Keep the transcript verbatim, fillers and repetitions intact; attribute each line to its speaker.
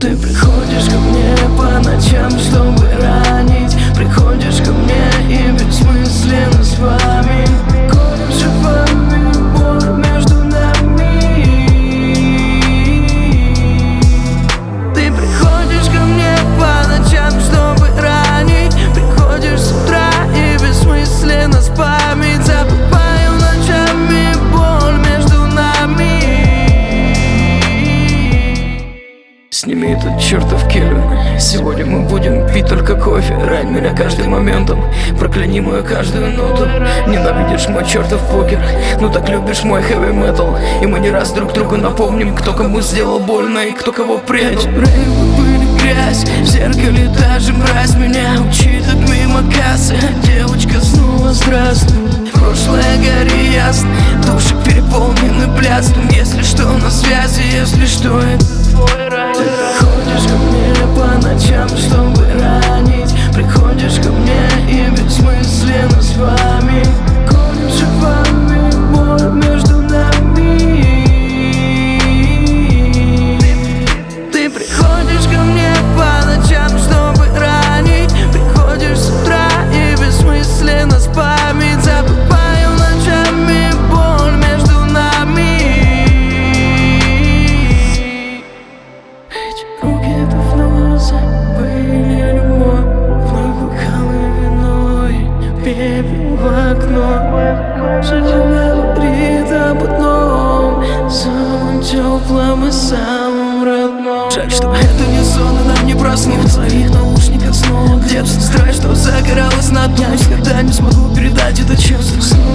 Speaker 1: Ты приходишь ко мне по ночам, чтобы ранить. Приходишь ко мне и бессмысленно с вами колешь шипами боль между нами. Ты приходишь ко мне по ночам, чтобы ранить. Приходишь с утра и бессмысленно спамить. Забываю ночами боль между нами. Сними этот чертов Кельвин. Сегодня мы будем пить только кофе. Рань меня каждым моментом, прокляни мою каждую ноту. Ненавидишь мой чертов покер, ну так любишь мой хэви метал. И мы не раз друг другу напомним, кто кому сделал больно и кто кого предал. Рейвы были грязь, в зеркале даже мразь. Меня учит от мимо кассы, девочка снова здравствуй. Прошлое гори ясно, души переполнены блядством. Если что, на связи, если что, это твой рай. Ты приходишь ко мне по ночам, чтобы ранить. Приходишь ко мне и бессмысленно с вами колешь шипами боль между нами. Ты приходишь ко мне по ночам, чтобы ранить. Приходишь с утра и бессмысленно спамить. Забываю ночами боль между нами. Эти руки давно забыли любовь. Вновь бокалы вино и пепел в окно. Жизнь говорит об одном, самом теплом и самом родном. Жаль, что это не сон, и нам не проснуться. В твоих наушниках снова где-то страсть, что загоралась на дно. Никогда не смогу передать это чувство.